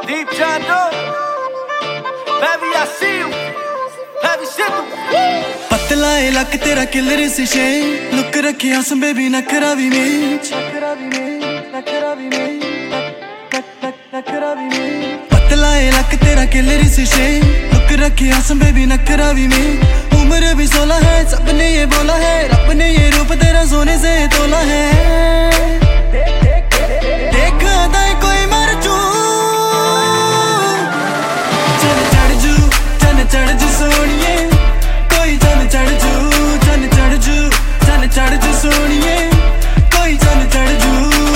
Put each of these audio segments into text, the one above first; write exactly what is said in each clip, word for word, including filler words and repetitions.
Deep John Doe, baby I see you, baby sit you. पतला है luck तेरा killer से शे लुक रखे हंस बेबी नखरा भी में नखरा भी में नखरा भी में नखरा भी में पतला है लक तेरा किलर से शे लुक रखे हंस बेबी नखरा भी में उम्र भी सोलह है सबने ये बोला है रब ने ये रूप तेरा सोने से तोला है देख दाए कोई मर जू चल चढ़ जू चल चढ़ जू सोनिए कोई चल चढ़ जू चल चढ़ जू चल चढ़ जू सोनिए कोई चल चढ़ जू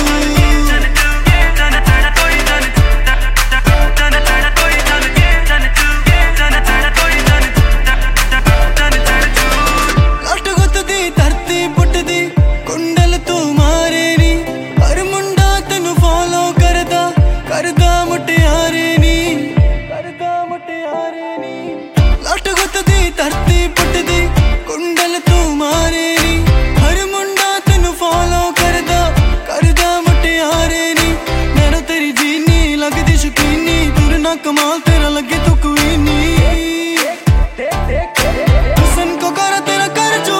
कमाल तेरा लगे तो कोई नहीं हुस्न को कर तेरा कर जो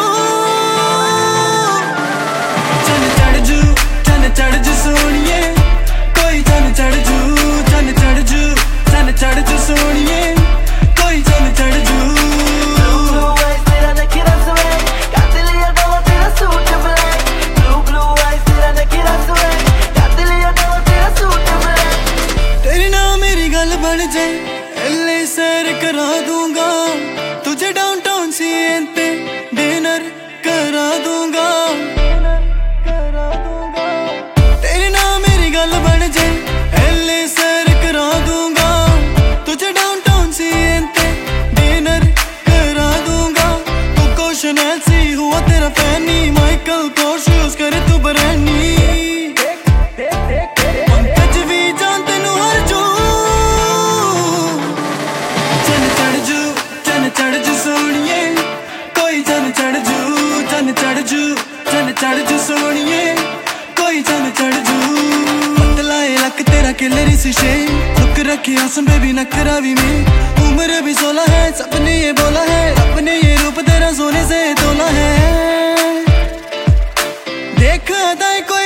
चल चढ़ जू चल चढ़ जू सोनिए कोई चल चढ़ जू चल चढ़ जू चल चढ़ जू सोनिए कोई चल चढ़ जू बन जाए एले सैर करा दूंगा तुझे डाउनटाउन सीएन पे डिनर करा दूंगा करा दूंगा तेरे नाम मेरी गल बन जाए एले सैर करा दूंगा तुझे डाउनटाउन सीएन पे डिनर करा दूंगा कोको शनेल सी हुआ तेरा फैनी माइकल कोर्स यूज करे तू बरैनी चढ़ जू सोनिए कोई चल चढ़ जू चल चढ़ जू चल चढ़ जू सोनिए कोई चल चढ़ जू पतला है लक तेरा किलरी से शे लुक रखी हंस बेबी नखरा भी में उम्र भी सोलह है सबने ये बोला है रब ने ये रूप तेरा सोने से तोला है देख दाए कोई